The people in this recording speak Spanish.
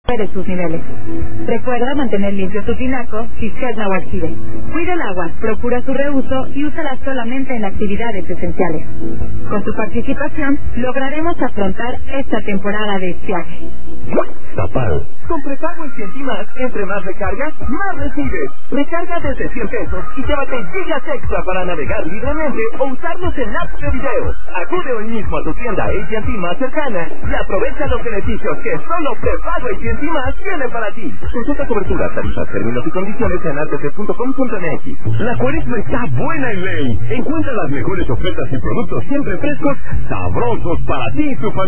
de sus niveles. Recuerda mantener limpio tu tinaco, cisterna o aljibe. Cuida el agua, procura su reuso y úsala solamente en actividades esenciales. Con tu participación, lograremos afrontar esta temporada de estiaje. Zapal. Con prepago en Cientimas, entre más recargas, más recibes. Recarga desde 100 pesos y llévate gigas extra para navegar libremente o usarlos en apps de video. Acude hoy mismo a tu tienda AT&T más cercana y aprovecha los beneficios que solo prepago AT&T más tiene para ti. Consulta cobertura, tarifas, términos y condiciones en atc.com.mx. La cuaresma está buena en Ley. Encuentra las mejores ofertas y productos siempre frescos, sabrosos para ti y tu familia.